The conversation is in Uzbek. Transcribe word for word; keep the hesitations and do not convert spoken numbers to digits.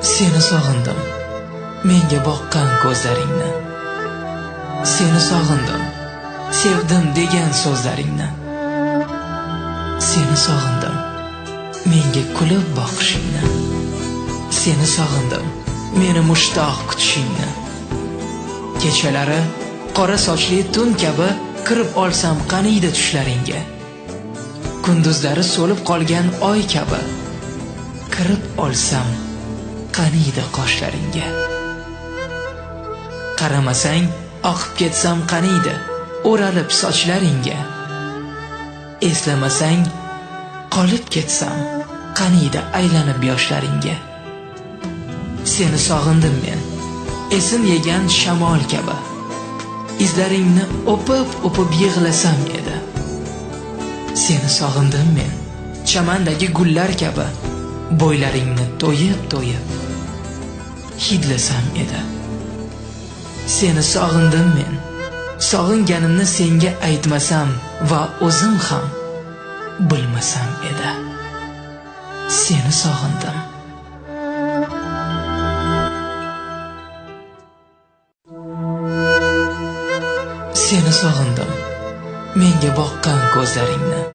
Seni sog'indim, menga boqqan ko'zlaringni. Seni sog'indim, sevdim degan so'zlaringni. Seni sog'indim, menga kulib boqishingni. Seni sog'indim, meni mushtoq kutishingni. Kechalari qora sochli tun kabi kirib olsam qaniydi tushlaringga. Kunduzlari so'lib qolgan oy kabi kirib olsam qaniydi qoshlaringga. Qaramasang oqib ketsam qaniydi o'ralib sochlaringga. Eslamasang qolib ketsam qaniydi aylanib yoshlaringga. Seni sog'indim men, esim yegan shamol kabi. Izlaringni o'pib o'pib yig'lasam edi. Seni sog'indim men, chamandagi gullar kabi. Bo'ylaringni to'yib to'yib hidlasam edi. Seni sog'indim men, sog'inganimni senga aytmasam va o'zim ham bilmasam edi. Seni sog'indim. Seni sog'indim, menga boqqan ko'zlaringni.